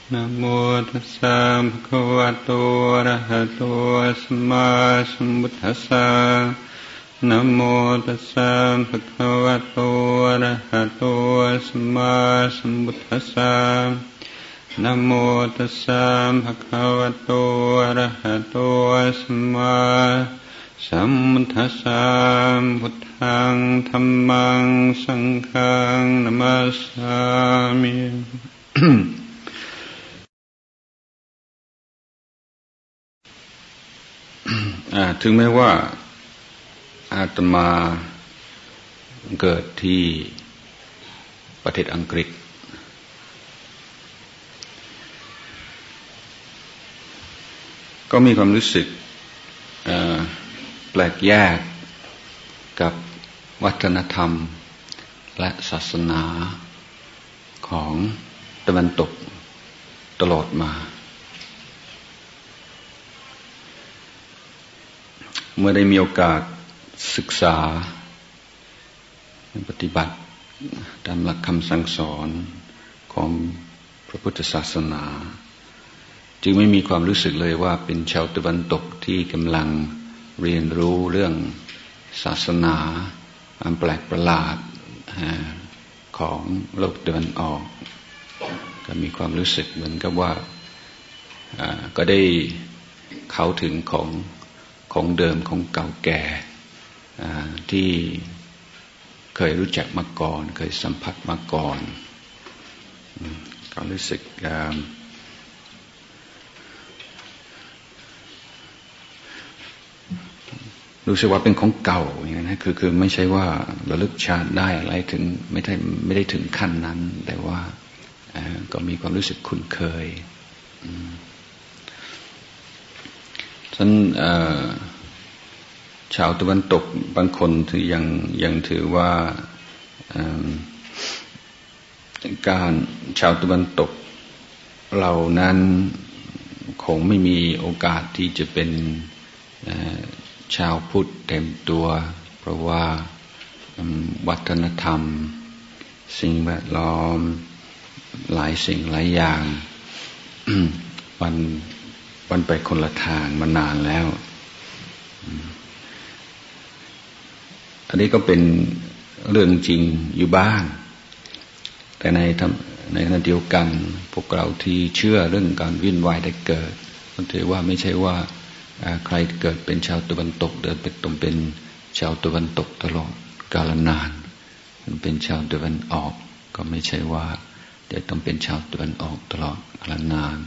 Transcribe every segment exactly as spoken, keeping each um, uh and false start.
นะโมตัสสะภะคะวะโตอะระหะโตสัมมาสัมพุทธัสสะนะโมตัสสะภะคะวะโตอะระหะโตสัมมาสัมพุทธัสสะนะโมตัสสะภะคะวะโตอะระหะโตสัมมาสัมพุทธัสสะพุทธังธัมมังสังฆังนะมัสสามิถึงแม้ว่าอาตมาเกิดที่ประเทศอังกฤษก็มีความรู้สึกแปลกแยกกับวัฒนธรรมและศาสนาของตะวันตกตลอดมาเมื่อได้มีโอกาสศึกษาปฏิบัติตามหลักคำสั่งสอนของพระพุทธศาสนาจึงไม่มีความรู้สึกเลยว่าเป็นชาวตะวันตกที่กำลังเรียนรู้เรื่องศาสนาอันแปลกประหลาดของโลกตะวันออกก็มีความรู้สึกเหมือนกับว่าก็ได้เข้าถึงของของเดิมของเก่าแก่ที่เคยรู้จักมาก่อนเคยสัมผัสมาก่อนก็รู้สึกรู้สึกว่าเป็นของเก่าอย่างนั้นนะคือคือไม่ใช่ว่าระลึกชาติได้อะไรถึงไม่ได้ไม่ได้ถึงขั้นนั้นแต่ว่าก็มีความรู้สึกคุ้นเคยฉะนั้นชาวตะวันตกบางคนถือยังยังถือว่าการชาวตะวันตกเรานั้นคงไม่มีโอกาสที่จะเป็นชาวพุทธเต็มตัวเพราะว่าวัฒนธรรมสิ่งแวดล้อมหลายสิ่งหลายอย่างมันมันไปคนละทางมานานแล้วอันนี้ก็เป็นเรื่องจริงอยู่บ้างแต่ในในขณะเดียวกันพวกเราที่เชื่อเรื่องการวิ่นวายได้เกิดก็ถือว่าไม่ใช่ว่าใครเกิดเป็นชาวตะวันตกเดินเป็นต้องเป็นชาวตะวันตกตลอดกาลนานมันเป็นชาวตะวันออกก็ไม่ใช่ว่าจะต้องเป็นชาวตะวันออกตลอดกาลนาน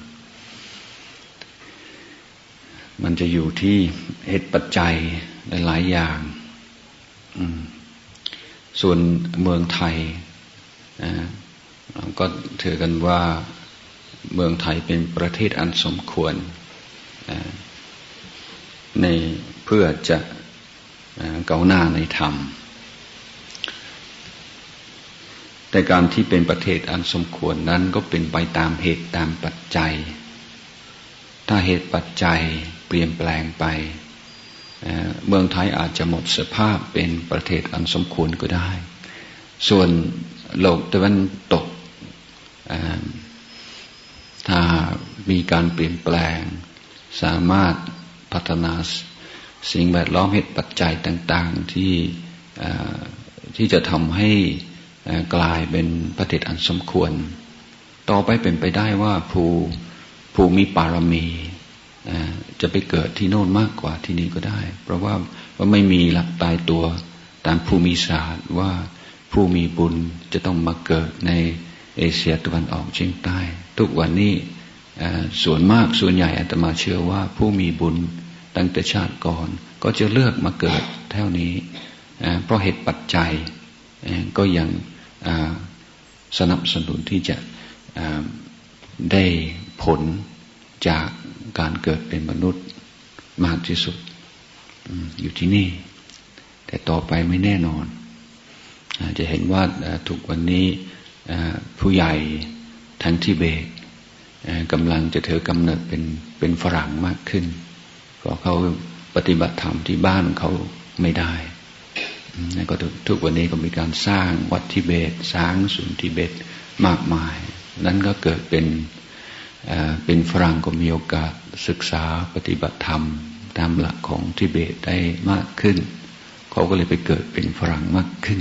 มันจะอยู่ที่เหตุปัจจัยหลายๆอย่างส่วนเมืองไทยก็ถือกันว่าเมืองไทยเป็นประเทศอันสมควรในเพื่อจะก้าวหน้าในธรรมแต่การที่เป็นประเทศอันสมควรนั้นก็เป็นไปตามเหตุตามปัจจัยถ้าเหตุปัจจัยเปลี่ยนแปลงไปเมืองไทยอาจจะหมดสภาพเป็นประเทศอันสมควรก็ได้ส่วนโลกตะวันตกถ้ามีการเปลี่ยนแปลงสามารถพัฒนาสิ่งแวดล้อมเหตุปัจจัยต่างๆที่ที่จะทำให้กลายเป็นประเทศอันสมควรต่อไปเป็นไปได้ว่าผู้ผู้มีบารมีจะไปเกิดที่โน่นมากกว่าที่นี่ก็ได้เพราะว่าว่าไม่มีหลักตายตัวตามภูมิศาสตร์ว่าผู้มีบุญจะต้องมาเกิดในเอเชียตะวันออกเฉียงใต้ทุกวันนี้ส่วนมากส่วนใหญ่อาตมาเชื่อว่าผู้มีบุญตั้งแต่ชาติก่อนก็จะเลือกมาเกิดแถวนี้เพราะเหตุปัจจัยก็ยังสนับสนุนที่จะได้ผลจากการเกิดเป็นมนุษย์มากที่สุดอยู่ที่นี่แต่ต่อไปไม่แน่นอนจะเห็นว่าทุกวันนี้ผู้ใหญ่ทั้งทิเบตกำลังจะถือกำเนิดเป็นเป็นฝรั่งมากขึ้นเพราะเขาปฏิบัติธรรมที่บ้านเขาไม่ได้แล้วก็ทุกวันนี้ก็มีการสร้างวัดทิเบตสร้างศูนย์ทิเบตมากมายนั้นก็เกิดเป็นเป็นฝรั่งก็มีโอกาสศึกษาปฏิบัติธรรมตามหลักของทิเบตได้มากขึ้นเขาก็เลยไปเกิดเป็นฝรั่งมากขึ้น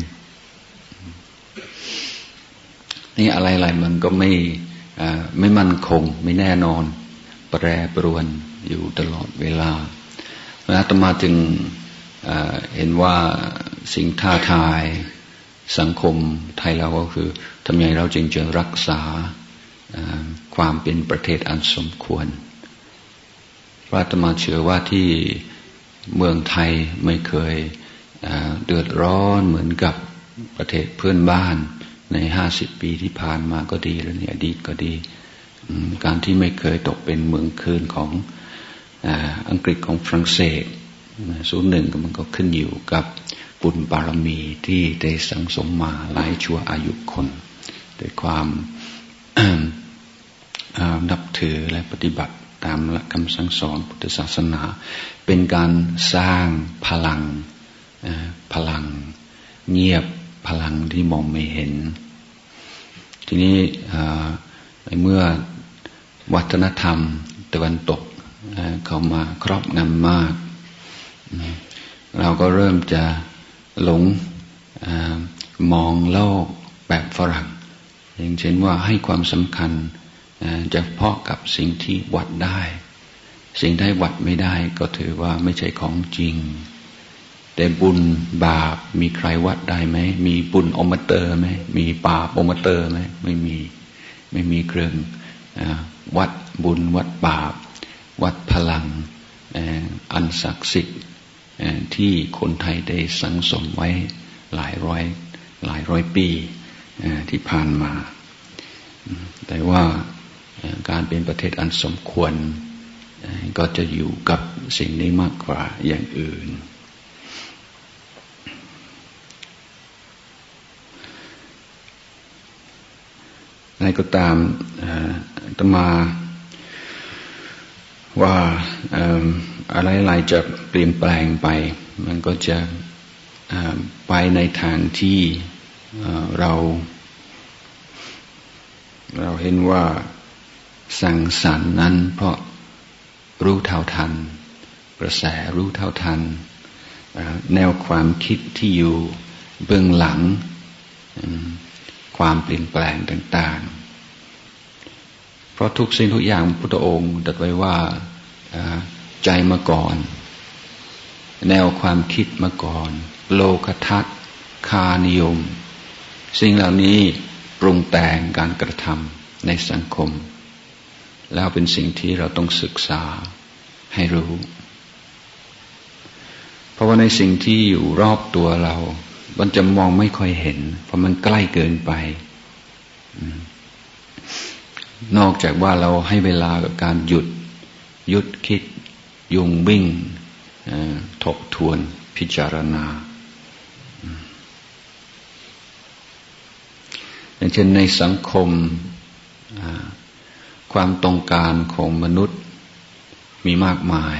นี่อะไรๆมันก็ไม่ไม่มั่นคงไม่แน่นอนแปรปรวนอยู่ตลอดเวลาอาตมาจึงเห็นว่าสิ่งท้าทายสังคมไทยเราก็คือทำยังไงเราจึงจะรักษาความเป็นประเทศอันสมควรอาตมาเชื่อว่าที่เมืองไทยไม่เคยเดือดร้อนเหมือนกับประเทศเพื่อนบ้านในห้าสิบปีที่ผ่านมาก็ดีแล้วในอดีตก็ดีการที่ไม่เคยตกเป็นเมืองคืนของอังกฤษของฝรั่งเศสส่วนหนึ่งมันก็ขึ้นอยู่กับบุญบารมีที่ได้สังสมมาหลายชั่วอายุคนด้วยความนับถือและปฏิบัติตามหลักคำสั่งสอนพุทธศาสนาเป็นการสร้างพลังพลังเงียบพลังที่มองไม่เห็นทีนี้เมื่อวัฒนธรรมตะวันตกเข้ามาครอบงำมากเราก็เริ่มจะหลงมองโลกแบบฝรั่งอย่างเช่นว่าให้ความสำคัญเฉพาะกับสิ่งที่วัดได้สิ่งที่วัดไม่ได้ก็ถือว่าไม่ใช่ของจริงแต่บุญบาปมีใครวัดได้ไหมมีบุญอมเตอร์ไหมมีบาปอมเตอร์ไหมไม่มีไม่มีเครื่องวัดบุญวัดบาปวัดพลังอันศักดิ์สิทธิ์ที่คนไทยได้สังสมไว้หลายร้อยหลายร้อยปีที่ผ่านมาแต่ว่าการเป็นประเทศอันสมควรก็จะอยู่กับสิ่งนี้มากกว่าอย่างอื่นอะไรก็ตามอาตมาว่าอะไรๆจะเปลี่ยนแปลงไปมันก็จะไปในทางที่เราเราเห็นว่าสังสรรค์นั้นเพราะรู้เท่าทันกระแสรู้เท่าทันแนวความคิดที่อยู่เบื้องหลังความเปลี่ยนแปลงต่างๆเพราะทุกสิ่งทุกอย่างพุทธองค์ตรัสไว้ว่าใจมาก่อนแนวความคิดมาก่อนโลกทัศน์คานิยมสิ่งเหล่านี้ปรุงแต่งการกระทำในสังคมแล้วเป็นสิ่งที่เราต้องศึกษาให้รู้เพราะว่าในสิ่งที่อยู่รอบตัวเรามันจะมองไม่ค่อยเห็นเพราะมันใกล้เกินไปนอกจากว่าเราให้เวลากับการหยุดหยุดคิดยุงวิ่งทบทวนพิจารณาอย่างเช่นในสังคมความต้องการของมนุษย์มีมากมาย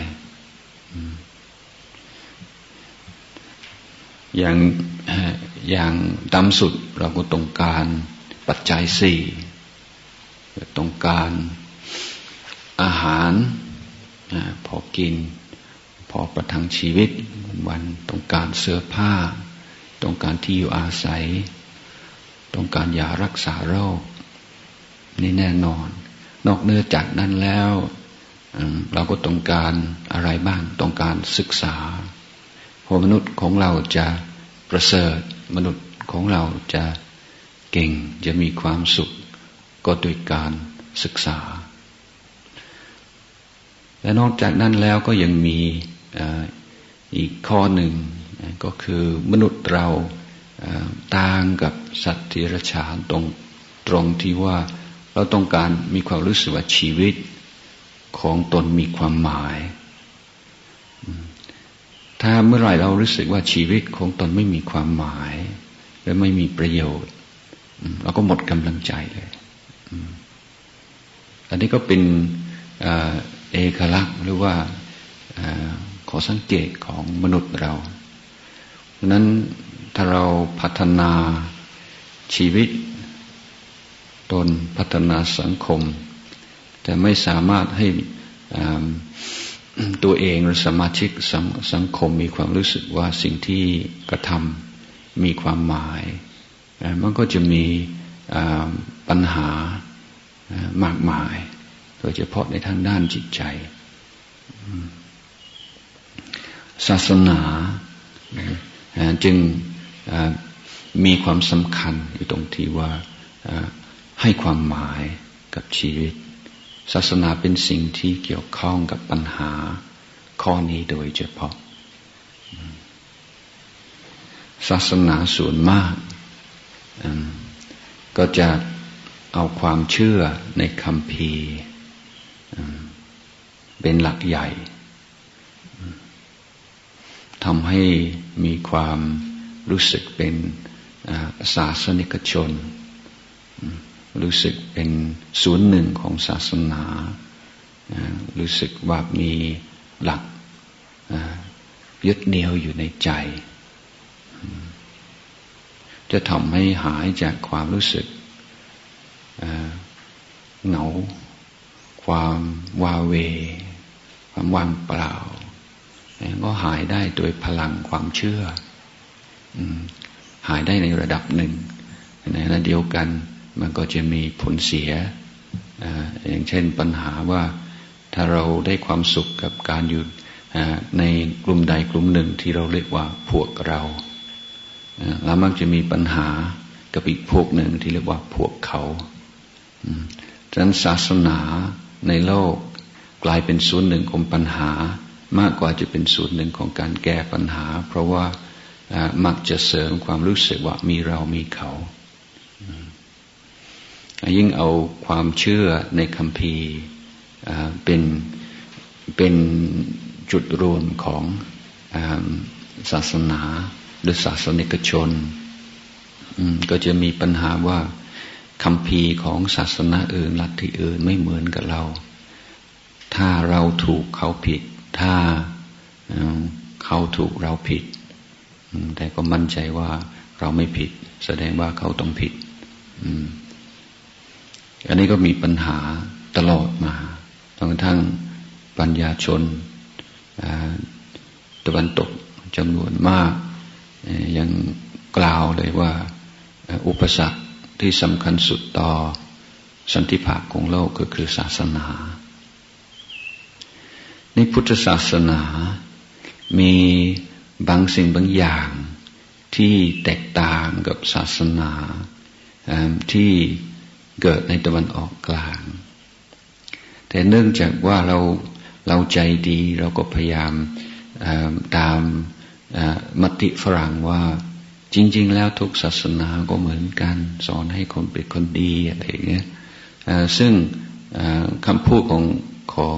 อย่างอย่างต่ำสุดเราก็ต้องการปัจจัยสี่ต้องการอาหารพอกินพอประทังชีวิตวันต้องการเสื้อผ้าต้องการที่อยู่อาศัยต้องการยารักษาโรคนี่แน่นอนนอกเหนือจากนั้นแล้วเราก็ต้องการอะไรบ้างต้องการศึกษาเพราะมนุษย์ของเราจะประเสริฐมนุษย์ของเราจะเก่งจะมีความสุขก็โดยการศึกษาและนอกจากนั้นแล้วก็ยังมีอีกข้อหนึ่งก็คือมนุษย์เราต่างกับสัตว์ที่ราชาตรงตรงที่ว่าเราต้องการมีความรู้สึกว่าชีวิตของตนมีความหมายถ้าเมื่อไหร่เรารู้สึกว่าชีวิตของตนไม่มีความหมายและไม่มีประโยชน์เราก็หมดกำลังใจเลยอันนี้ก็เป็นเอกลักษณ์หรือว่าขอสังเกตของมนุษย์เราเพราะนั้นถ้าเราพัฒนาชีวิตตนพัฒนาสังคมแต่ไม่สามารถให้ตัวเองหรือสมาชิกสังคมมีความรู้สึกว่าสิ่งที่กระทำมีความหมายมันก็จะมีปัญหามากมายโดยเฉพาะในทางด้านจิตใจศาสนาจึงมีความสำคัญอยู่ตรงที่ว่าให้ความหมายกับชีวิตศาสนาเป็นสิ่งที่เกี่ยวข้องกับปัญหาข้อนี้โดยเฉพาะศาสนาส่วนมากก็จะเอาความเชื่อในคัมภีร์เป็นหลักใหญ่ทำให้มีความรู้สึกเป็นศาสนิกชนรู้สึกเป็นศูนย์หนึ่งของศาสนารู้สึกว่ามีหลักยึดเหนี่ยวอยู่ในใจจะทำให้หายจากความรู้สึกเหงาความวาเวความว่างเปล่าก็หายได้โดยพลังความเชื่อหายได้ในระดับหนึ่งในระดับเดียวกันมันก็จะมีผลเสียอย่างเช่นปัญหาว่าถ้าเราได้ความสุขกับการอยู่ในกลุ่มใดกลุ่มหนึ่งที่เราเรียกว่าพวกเราแล้วมักจะมีปัญหากับอีกพวกหนึ่งที่เรียกว่าพวกเขาฉะนั้นศาสนาในโลกกลายเป็นส่วนหนึ่งของปัญหามากกว่าจะเป็นส่วนหนึ่งของการแก้ปัญหาเพราะว่ามักจะเสริมความรู้สึกว่ามีเรามีเขายิ่งเอาความเชื่อในคัมภีร์เป็นเป็นจุดรวมของศาสนาหรือศาสนิกชนก็จะมีปัญหาว่าคัมภีร์ของศาสนาอื่นลัทธิอื่นไม่เหมือนกับเราถ้าเราถูกเขาผิดถ้าเขาถูกเราผิดแต่ก็มั่นใจว่าเราไม่ผิดแสดงว่าเขาต้องผิดอันนี้ก็มีปัญหาตลอดมาจนกระทั่งปัญญาชนตะวันตกจำนวนมากยังกล่าวเลยว่าอุปสรรคที่สำคัญสุดต่อสันติภาพของโลกก็คือศาสนาในพุทธศาสนามีบางสิ่งบางอย่างที่แตกต่างกับศาสนาที่เกิดในตะวันออกกลางแต่เนื่องจากว่าเราเราใจดีเราก็พยายามตามมติฝรั่งว่าจริงๆแล้วทุกศาสนาก็เหมือนกันสอนให้คนเป็นคนดีอะไรอย่างเงี้ยซึ่งคำพูดของของ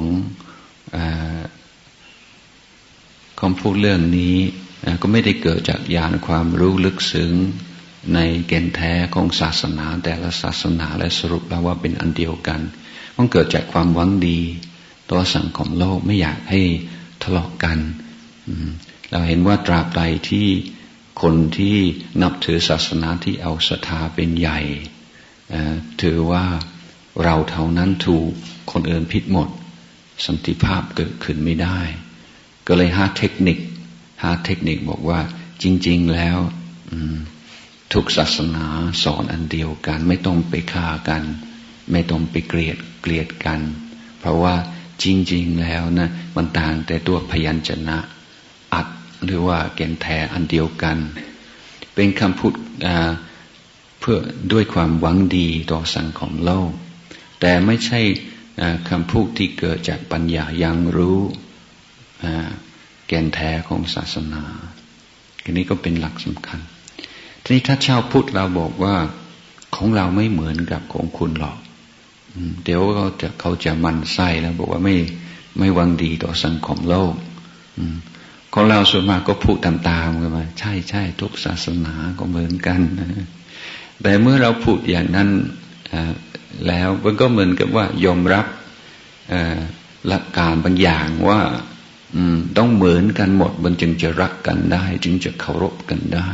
คำพูดเรื่องนี้ก็ไม่ได้เกิดจากญาณความรู้ลึกซึ้งในแก่นแท้ของศาสนาแต่ละศาสนาและสรุปแล้วว่าเป็นอันเดียวกันมันเกิดจากความหวังดีต่อสังคมโลกไม่อยากให้ทะเลาะกันเราเห็นว่าตราบใดที่คนที่นับถือศาสนาที่เอาศรัทธาเป็นใหญ่ถือว่าเราเท่านั้นถูกคนอื่นผิดหมดสันติภาพเกิดขึ้นไม่ได้ก็เลยหาเทคนิคหาเทคนิคบอกว่าจริงๆแล้วทุกศาสนาสอนอันเดียวกันไม่ต้องไปฆ่ากันไม่ต้องไปเกลียดเกลียดกันเพราะว่าจริงๆแล้วนะมันต่างแต่ตัวพยัญชนะอัดหรือว่าแก่นแท้อันเดียวกันเป็นคำพูดเพื่อด้วยความหวังดีต่อสังคมโลกแต่ไม่ใช่คำพูดที่เกิดจากปัญญายังรู้แก่นแท้ของศาสนาอันนี้ก็เป็นหลักสำคัญทีนี้ถ้าชาวพุทธเราบอกว่าของเราไม่เหมือนกับของคุณหรอกเดี๋ยวเขาจะเขาจะมันไส้แล้วบอกว่าไม่ไม่หวังดีต่อสังคมโลกของเราส่วนมากก็พูดตามๆกันมาใช่ใช่ทุกศาสนาก็เหมือนกันแต่เมื่อเราพูดอย่างนั้นแล้วมันก็เหมือนกับว่ายอมรับหลักการบางอย่างว่าต้องเหมือนกันหมดมันจึงจะรักกันได้จึงจะเคารพกันได้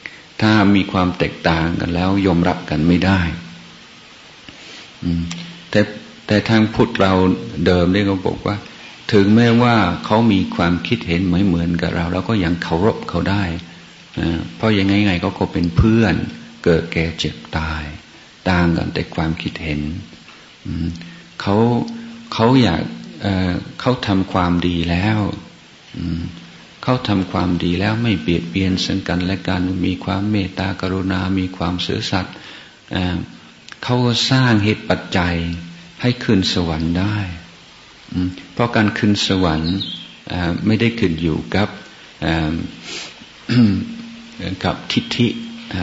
ถ้ามีความแตกต่างกันแล้วยอมรับกันไม่ได้แต่แต่ทางพุทธเราเดิมเนี่ยเขาบอกว่าถึงแม้ว่าเขามีความคิดเห็นไม่เหมือนกับเราเราก็ยังเคารพเขาได้เพราะยังไงไงเขาก็เป็นเพื่อนเกิดแก่เจ็บตายต่างกันแต่ความคิดเห็นเขาเขาอยากเอ่อเขาทำความดีแล้วเขาทำความดีแล้วไม่เบียดเบียนซึ่งกันและกันมีความเมตตากรุณามีความซื่อสัตย์เขาสร้างเหตุปัจจัยให้ขึ้นสวรรค์ได้เพราะการขึ้นสวรรค์ไม่ได้ขึ้นอยู่กับกับทิฏฐิ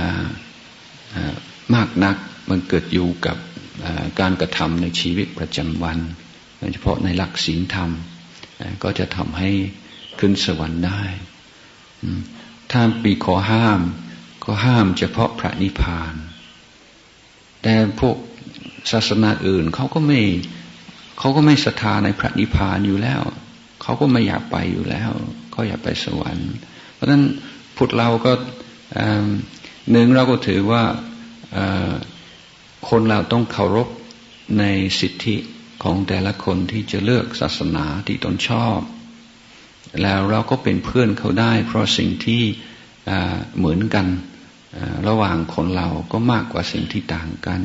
มากนักมันเกิดอยู่กับการกระทำในชีวิตประจำวันโดยเฉพาะในหลักศีลธรรมก็จะทำให้ขึ้นสวรรค์ได้ถ้ามีข้อห้ามก็ห้ามเฉพาะพระนิพพานแต่พวกศาสนาอื่นเขาก็ไม่เขาก็ไม่ศรัทธาในพระนิพพานอยู่แล้วเขาก็ไม่อยากไปอยู่แล้วเขาอยากไปสวรรค์เพราะฉะนั้นพุทธเราก็หนึ่งเราก็ถือว่าคนเราต้องเคารพในสิทธิของแต่ละคนที่จะเลือกศาสนาที่ตนชอบแล้วเราก็เป็นเพื่อนเขาได้เพราะสิ่งที่เหมือนกันระหว่างคนเราก็มากกว่าสิ่งที่ต่างกัน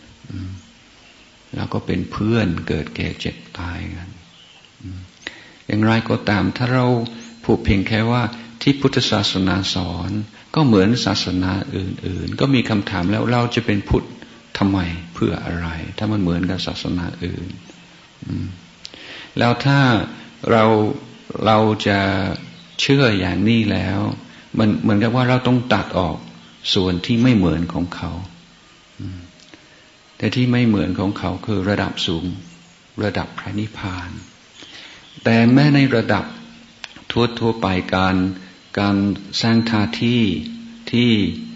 เราก็เป็นเพื่อนเกิดแก่เจ็บตายกันอย่างไรก็ตามถ้าเราพูดเพียงแค่ว่าที่พุทธศาสนาสอนก็เหมือนศาสนาอื่นๆก็มีคำถามแล้วเราจะเป็นพุทธทำไมเพื่ออะไรถ้ามันเหมือนกับศาสนาอื่นแล้วถ้าเราเราจะเชื่ออย่างนี้แล้วมันเหมือนกับว่าเราต้องตัดออกส่วนที่ไม่เหมือนของเขาแต่ที่ไม่เหมือนของเขาคือระดับสูงระดับพระนิพพานแต่แม้ในระดับทั่วทั่วไปการการสร้างท่าที่ที่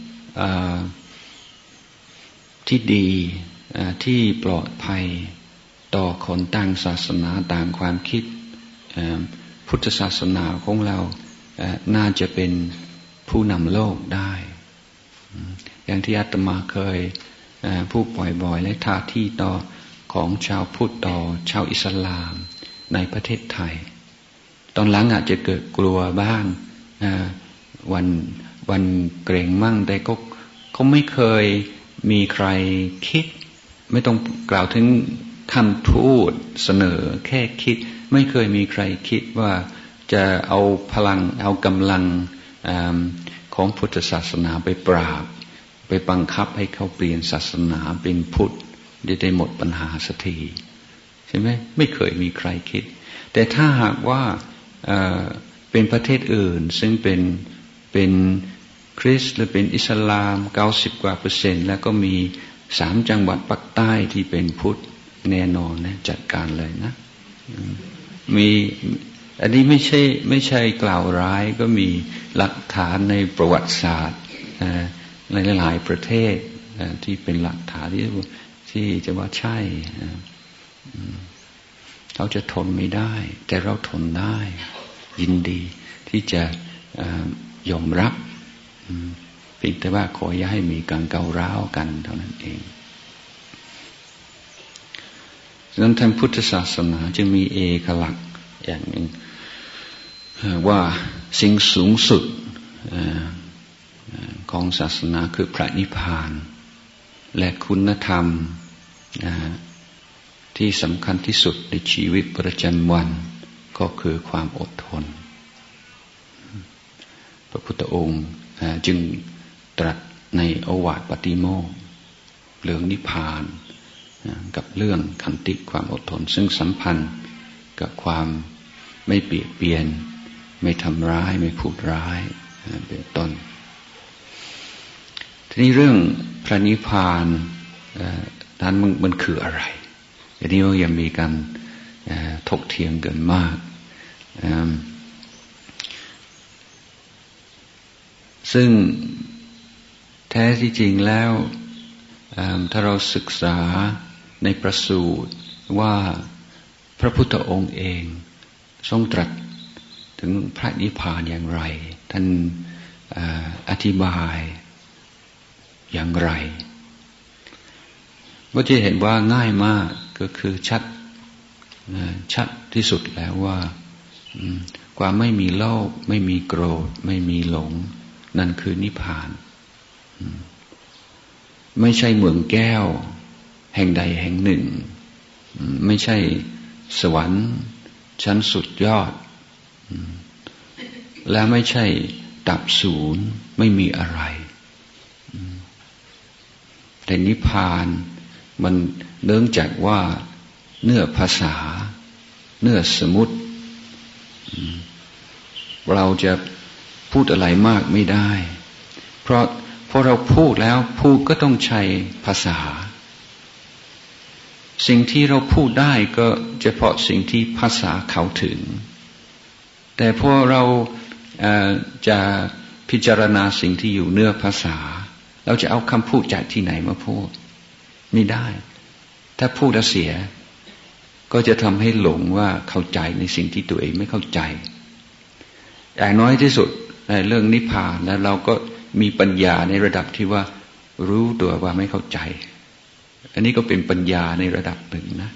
ที่ดีที่ปลอดภัยต่อคนต่างศาสนาต่างความคิดพุทธศาสนาของเราน่าจะเป็นผู้นำโลกได้อย่างที่อาตมาเคยพูดบ่อยๆและท่าที่ต่อของชาวพุทธต่อชาวอิสลามในประเทศไทยตอนหลังอาจจะเกิดกลัวบ้างวันวันเกรงมั่งแต่ก็เขาไม่เคยมีใครคิดไม่ต้องกล่าวถึงคำพูดเสนอแค่คิดไม่เคยมีใครคิดว่าจะเอาพลังเอากำลังของพุทธศาสนาไปปราบไปบังคับให้เขาเปลี่ยนศาสนาเป็นพุทธจะได้หมดปัญหาสักทีใช่ไหมไม่เคยมีใครคิดแต่ถ้าหากว่าเป็นประเทศอื่นซึ่งเป็นเป็นคริสต์หรือเป็นอิสลามเก้าสิบกว่าเปอร์เซ็นต์แล้วก็มีสามจังหวัดภาคใต้ที่เป็นพุทธแน่นอนนะจัดการเลยนะมีอันนี้ไม่ใช่ไม่ใช่กล่าวร้ายก็มีหลักฐานในประวัติศาสตร์ในหลายประเทศที่เป็นหลักฐานที่ที่จะว่าใช่เขาจะทนไม่ได้แต่เราทนได้ยินดีที่จะยอมรับเพียงแต่ว่าขออย่าให้มีการเการ้าวกันเท่านั้นเองฉะนั้นทางพุทธศาสนาจึงมีเอกลักษณ์อย่างหนึ่งว่าสิ่งสูงสุดของศาสนาคือพระนิพพานและคุณธรรมที่สำคัญที่สุดในชีวิตประจำวันก็คือความอดทนพระพุทธองค์จึงตรัสในโอวาทปาติโมกข์เรื่องนิพพานกับเรื่องขันติความอดทนซึ่งสัมพันธ์กับความไม่เบียดเบียนไม่ทำร้ายไม่พูดร้ายเป็นต้นทีนี้เรื่องพระนิพพานนั้นมันมันคืออะไรอันนี้ยังมีการถกเถียงกันมากซึ่งแท้ที่จริงแล้วถ้าเราศึกษาในประสูตรว่าพระพุทธองค์เองทรงตรัสถึงพระนิพพานอย่างไรท่านอธิบายอย่างไรก็จะเห็นว่าง่ายมากก็คือชัดชัดที่สุดแล้วว่าความไม่มีโลภไม่มีโกรธไม่มีหลงนั่นคือนิพพานไม่ใช่เมืองแก้วแห่งใดแห่งหนึ่งไม่ใช่สวรรค์ชั้นสุดยอดและไม่ใช่ดับศูนย์ไม่มีอะไรแต่นิพพานมันเนื่องจากว่าเนื้อภาษาเนื้อสมมุติเราจะพูดอะไรมากไม่ได้เพราะพอเราพูดแล้วพูดก็ต้องใช้ภาษาสิ่งที่เราพูดได้ก็เฉพาะสิ่งที่ภาษาเข้าถึงแต่พอเราจะพิจารณาสิ่งที่อยู่เนื้อภาษาเราจะเอาคำพูดจากที่ไหนมาพูดไม่ได้ถ้าพูดแล้วเสียก็จะทำให้หลงว่าเข้าใจในสิ่งที่ตัวเองไม่เข้าใจอย่างน้อยที่สุดในเรื่องนิพพานแล้วเราก็มีปัญญาในระดับที่ว่ารู้ตัวว่าไม่เข้าใจอันนี้ก็เป็นปัญญาในระดับหนึ่งนะ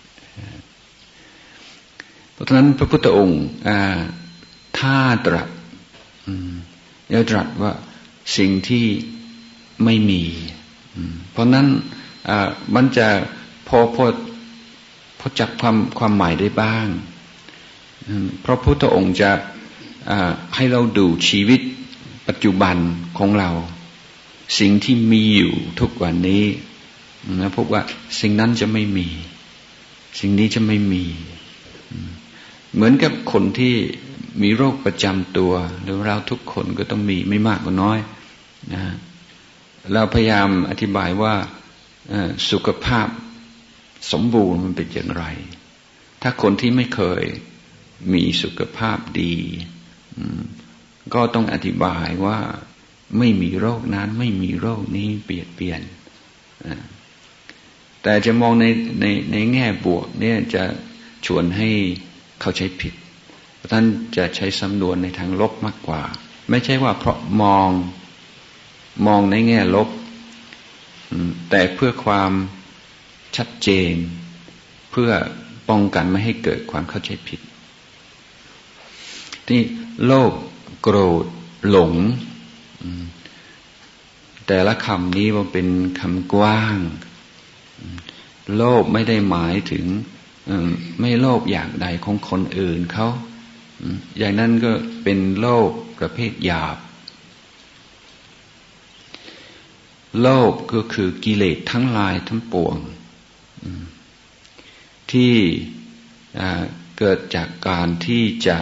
เพราะฉะนั้นพระพุทธองค์ถ้าตรัสแล้วตรัสว่าสิ่งที่ไม่มีเพราะนั้นมันจะพอพอพอจับความความหมายได้บ้างเพราะพระพุทธองค์จะให้เราดูชีวิตปัจจุบันของเราสิ่งที่มีอยู่ทุกวันนี้นะพบว่าสิ่งนั้นจะไม่มีสิ่งนี้จะไม่มีเหมือนกับคนที่มีโรคประจำตัวหรือเราทุกคนก็ต้องมีไม่มากก็น้อยนะเราพยายามอธิบายว่าสุขภาพสมบูรณ์มันเป็นอย่างไรถ้าคนที่ไม่เคยมีสุขภาพดีก็ต้องอธิบายว่าไม่มีโรคนั้นไม่มีโรคนี้เปลี่ยนเปลี่ยนแต่จะมองในในในแง่บวกเนี่ยจะชวนให้เข้าใจผิดท่านจะใช้สำนวนในทางลบมากกว่าไม่ใช่ว่าเพราะมองมองในแง่ลบแต่เพื่อความชัดเจนเพื่อป้องกันไม่ให้เกิดความเข้าใจผิดที่โลภโกรธหลงแต่ละคำนี้มันเป็นคำกว้างโลภไม่ได้หมายถึงไม่โลภอย่างใดของคนอื่นเขาอย่างนั้นก็เป็นโลภประเภทหยาบโลภก็คือกิเลสทั้งหลายทั้งปวงที่เกิดจากการที่จะ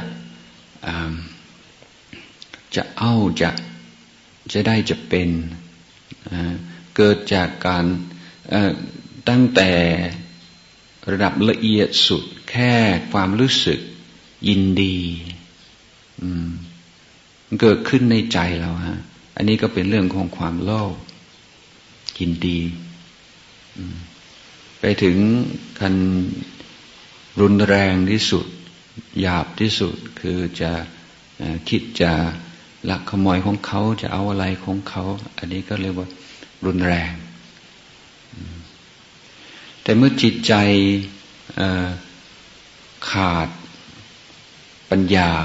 จะเอาจะจะได้จะเป็นเกิดจากการตั้งแต่ระดับละเอียดสุดแค่ความรู้สึกยินดีเกิดขึ้นในใจเราฮะอันนี้ก็เป็นเรื่องของความโลภยินดีไปถึงขั้นรุนแรงที่สุดหยาบที่สุดคือจะคิดจะลักขโมยของเขาจะเอาอะไรของเขาอันนี้ก็เรียกว่ารุนแรงแต่เมื่อจิตใจขาดปัญญา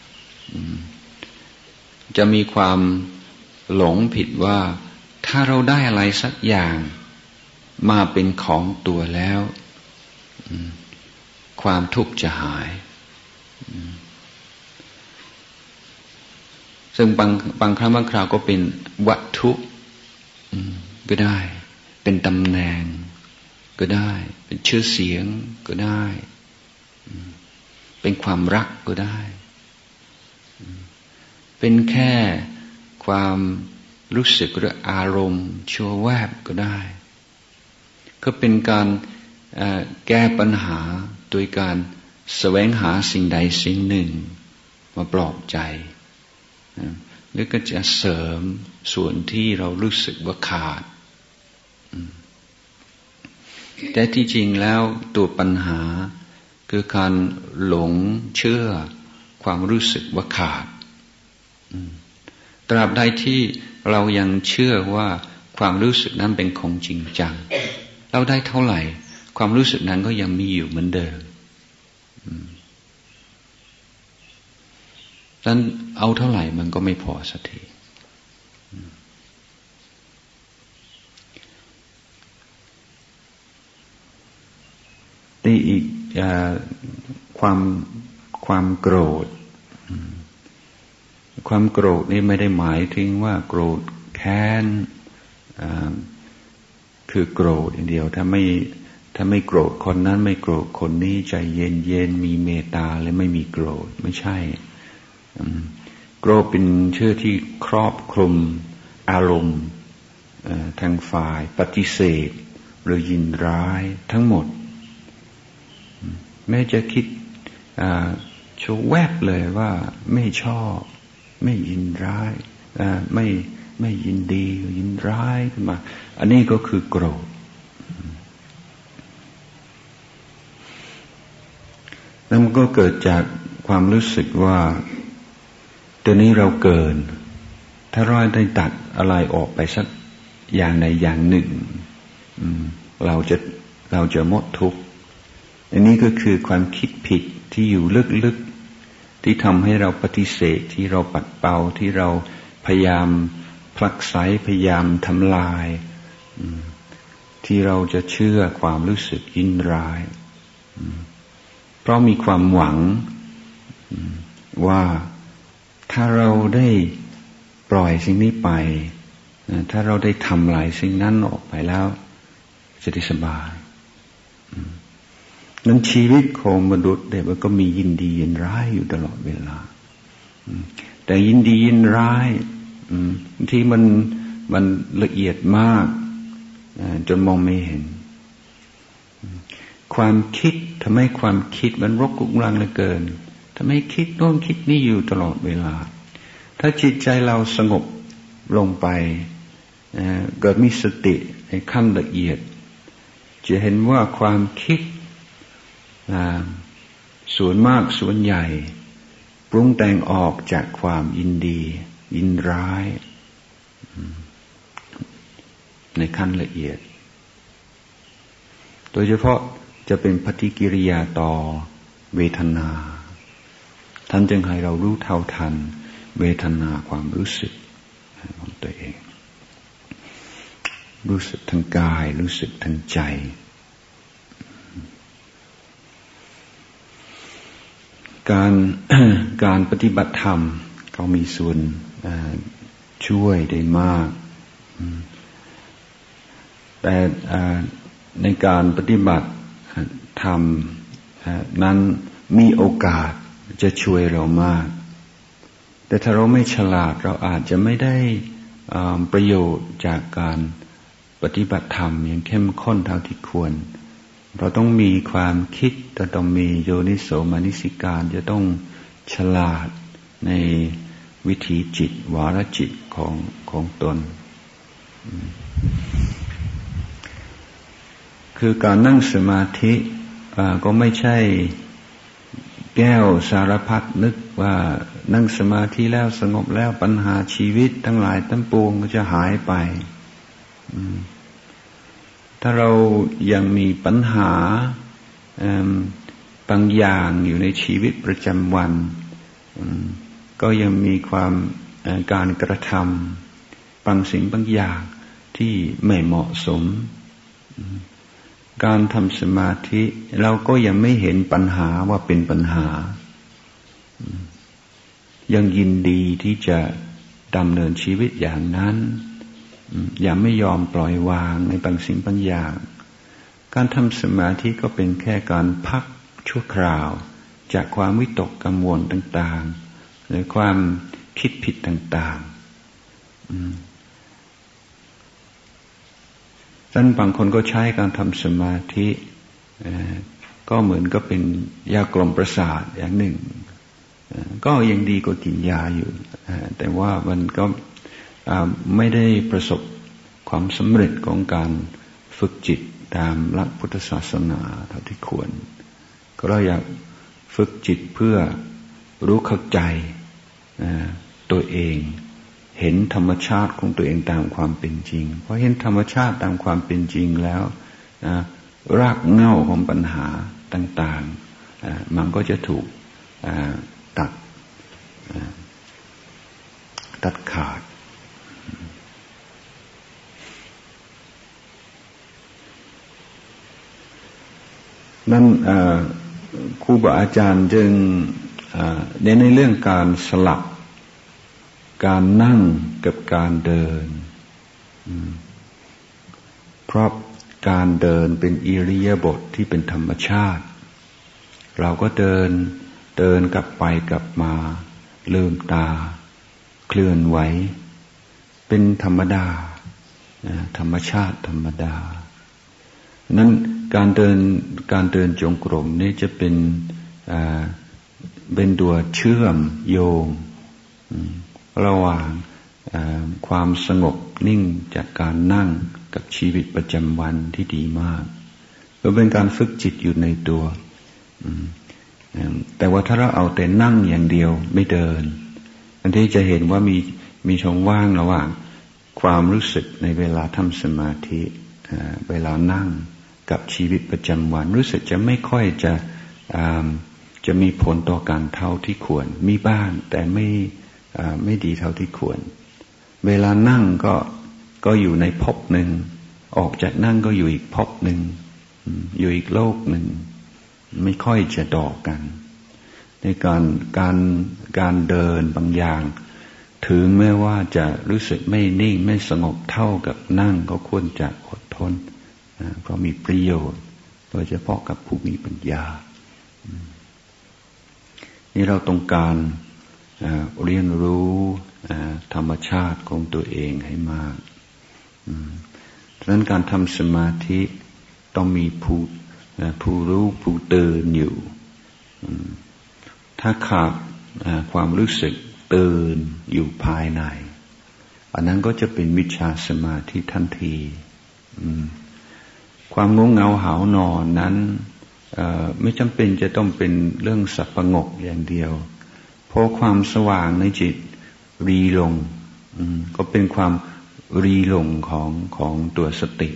จะมีความหลงผิดว่าถ้าเราได้อะไรสักอย่างมาเป็นของตัวแล้วความทุกข์จะหายซึ่งบางบางครั้งบางคราวก็เป็นวัตถุก็ได้เป็นตำแหน่งก็ได้เป็นชื่อเสียงก็ได้เป็นความรักก็ได้เป็นแค่ความรู้สึกหรืออารมณ์ชั่วแวบก็ได้ก็เป็นการแก้ปัญหาโดยการแสวงหาสิ่งใดสิ่งหนึ่งมาปลอบใจหรือก็จะเสริมส่วนที่เรารู้สึกว่าขาดแต่ที่จริงแล้วตัวปัญหาคือการหลงเชื่อความรู้สึกว่าขาดตราบใดที่เรายังเชื่อว่าความรู้สึกนั้นเป็นของจริงจังเราได้เท่าไหร่ความรู้สึกนั้นก็ยังมีอยู่เหมือนเดิมดังนั้นเอาเท่าไหร่มันก็ไม่พอสักทีแต่อีกความความโกรธความโกรธนี่ไม่ได้หมายถึงว่าโกรธแค้นคือโกรธอย่างเดียวถ้าไม่ถ้าไม่โกรธคนนั้นไม่โกรธคนนี้ใจเย็นเย็นมีเมตตาและไม่มีโกรธไม่ใช่โกรธเป็นชื่อที่ครอบคลุมอารมณ์ทางฝ่ายปฏิเสธหรือยินร้ายทั้งหมดแม้จะคิดโชว์แวบเลยว่าไม่ชอบไม่ยินร้ายไม่ไม่ยินดียินร้ายขึ้นมาอันนี้ก็คือโกรธแล้วมันก็เกิดจากความรู้สึกว่าตัวนี้เราเกินถ้าเราได้ตัดอะไรออกไปสักอย่างใดอย่างหนึ่งเราจะเราจะหมดทุกข์อันนี้ก็คือความคิดผิดที่อยู่ลึกๆที่ทำให้เราปฏิเสธที่เราปัดเป่าที่เราพยายามผลักไสพยายามทำลายที่เราจะเชื่อความรู้สึกยินร้ายเพราะมีความหวังว่าถ้าเราได้ปล่อยสิ่งนี้ไปถ้าเราได้ทำลายสิ่งนั้นออกไปแล้วจะได้สบายนั้นชีวิตของมนุษย์เนี่ยมันก็มียินดียินร้ายอยู่ตลอดเวลาแต่ยินดียินร้ายที่มันมันละเอียดมากจนมองไม่เห็นความคิดทำให้ความคิดมันรกรุงรังเหลือเกินทำให้คิดโน่นคิดนี่อยู่ตลอดเวลาถ้าจิตใจเราสงบลงไปเกิดมีสติในขั้นละเอียดจะเห็นว่าความคิดส่วนมากส่วนใหญ่ปรุงแต่งออกจากความยินดียินร้ายในขั้นละเอียดโดยเฉพาะจะเป็นปฏิกิริยาต่อเวทนาท่านจึงให้เรารู้เท่าทันเวทนาความรู้สึกของตัวเองรู้สึกทางกายรู้สึกทางใจการ การปฏิบัติธรรมเขามีส่วนช่วยได้มากแต่ในการปฏิบัติธรรมนั้นมีโอกาสจะช่วยเรามากแต่ถ้าเราไม่ฉลาดเราอาจจะไม่ได้ประโยชน์จากการปฏิบัติธรรมอย่างเข้มข้นเท่าที่ควรเราต้องมีความคิดเราต้องมีโยนิโสมนสิการจะต้องฉลาดในวิถีจิตวาระจิตของของตนคือการนั่งสมาธิก็ไม่ใช่แก้วสารพัดนึกว่านั่งสมาธิแล้วสงบแล้วปัญหาชีวิตทั้งหลายทั้งปวงก็จะหายไปถ้าเรายังมีปัญหาบางอย่างอยู่ในชีวิตประจำวันก็ยังมีความการกระทำบางสิ่งบางอย่างที่ไม่เหมาะสมการทำสมาธิเราก็ยังไม่เห็นปัญหาว่าเป็นปัญหายังยินดีที่จะดำเนินชีวิตอย่างนั้นยังไม่ยอมปล่อยวางในบางสิ่งบางอย่างการทำสมาธิก็เป็นแค่การพักชั่วคราวจากความวิตกกังวลต่างๆหรือความคิดผิดต่างๆดังนั้นบางคนก็ใช้การทำสมาธิก็เหมือนก็เป็นยากล่อมประสาทอย่างหนึ่งก็ยังดีกว่ากินยาอยู่แต่ว่ามันก็ไม่ได้ประสบความสำเร็จของการฝึกจิตตามหลักพุทธศาสนาเท่าที่ควรก็เราอยากฝึกจิตเพื่อรู้เข้าใจตัวเองเห็นธรรมชาติของตัวเองตามความเป็นจริงเพราะเห็นธรรมชาติตามความเป็นจริงแล้วรากเหง้าของปัญหาต่างๆมันก็จะถูกตัดตัดขาดนั่นครูบาอาจารย์จึงเน้นในเรื่องการสลับการนั่งกับการเดินเพราะการเดินเป็นอิริยาบถที่เป็นธรรมชาติเราก็เดินเดินกลับไปกลับมาลืมตาเคลื่อนไหวเป็นธรรมดาธรรมชาติธรรมดานั้นการเดินการเดินจงกรมนี่จะเป็นเป็นตัวเชื่อมโยงระหว่างความสงบนิ่งจากการนั่งกับชีวิตประจำวันที่ดีมากก็เป็นการฝึกจิตอยู่ในตัวแต่ว่าถ้าเราเอาแต่นั่งอย่างเดียวไม่เดินอันที่จะเห็นว่ามีมีช่องว่างระหว่างความรู้สึกในเวลาทำสมาธิเวลานั่งกับชีวิตประจำวันรู้สึกจะไม่ค่อยจะจะมีผลต่อการเท่าที่ควรมีบ้างแต่ไม่ไม่ดีเท่าที่ควรเวลานั่งก็ก็อยู่ในภพหนึ่งออกจากนั่งก็อยู่อีกภพหนึ่งอยู่อีกโลกหนึ่งไม่ค่อยจะดอกกันในการการการเดินบางอย่างถึงแม้ว่าจะรู้สึกไม่นิ่งไม่สงบเท่ากับนั่งก็ควรจะอดทนเพราะมีประโยชน์โดยเฉพาะกับผู้มีปัญญานี่เราต้องการเรียนรู้ธรรมชาติของตัวเองให้มากดังนั้นการทำสมาธิต้องมีผู้ผู้รู้ผู้ตื่นอยู่ถ้าขาดความรู้สึกตื่นอยู่ภายในอันนั้นก็จะเป็นมิจฉาสมาธิทันทีความง่วงเหงาหาวนอนนั้นไม่จำเป็นจะต้องเป็นเรื่องสับประงกอย่างเดียวเพราะความสว่างในจิตรีลงก็เป็นความรีลงของของตัวสติ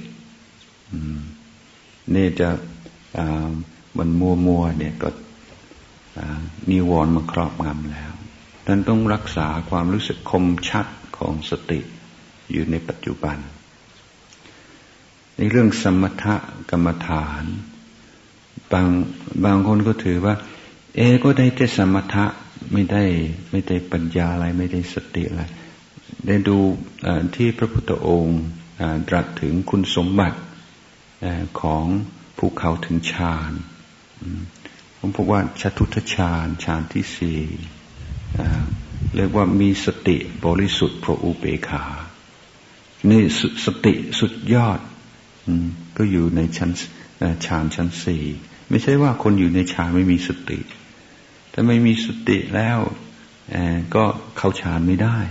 นี่จะมันมัวมัวเนี่ยก็นิวรณ์มาครอบงำแล้วดังนั้นต้องรักษาความรู้สึกคมชัดของสติอยู่ในปัจจุบันในเรื่องสมถกรรมฐานบางบางคนก็ถือว่าเอก็ได้แต่สมถะไม่ได้ไม่ได้ปัญญาอะไรไม่ได้สติอะไรได้ดูที่พระพุทธองค์ตรัสถึงคุณสมบัติของผู้เข้าถึงฌานผมพบว่าชตุทฌานฌานที่สี่เรียกว่ามีสติบริสุทธิ์เพราะอุเบกขานี่สติสุดยอดก็อยู่ในชั้นฌานชั้นสี่ไม่ใช่ว่าคนอยู่ในฌานไม่มีสติถ้าไม่มีสติแล้วก็เข้าฌานไม่ได้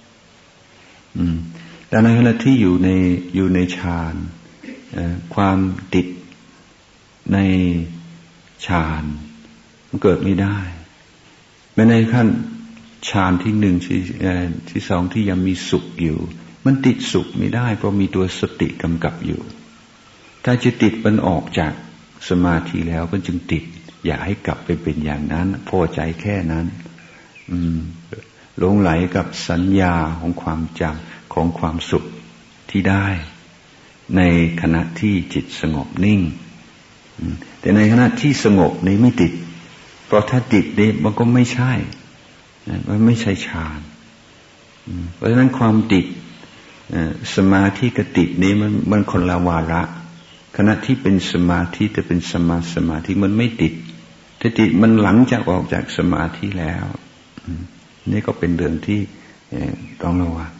แต่ในขณะที่อยู่ในอยู่ในฌานความติดในฌานมันเกิดไม่ได้แม้ในขั้นฌานที่หนึ่งที่ที่สองที่ยังมีสุขอยู่มันติดสุขไม่ได้เพราะมีตัวสติกำกับอยู่ถ้าจะติดมันออกจากสมาธิแล้วก็จึงติดอย่าให้กลับไปเป็นอย่างนั้นพอใจแค่นั้นหลงไหลกับสัญญาของความจำของความสุขที่ได้ในขณะที่จิตสงบนิ่งแต่ในขณะที่สงบนี้ไม่ติดเพราะถ้าติดนี่มันก็ไม่ใช่มันไม่ใช่ฌานเพราะฉะนั้นความติดสมาธิกับติดนี้มันมันคนละวาระขณะที่เป็นสมาธิแต่เป็นสมาสมาธิมันไม่ติดถ้าติดมันหลังจากออกจากสมาธิแล้วนี่ก็เป็นเรื่องที่ต้องระวัง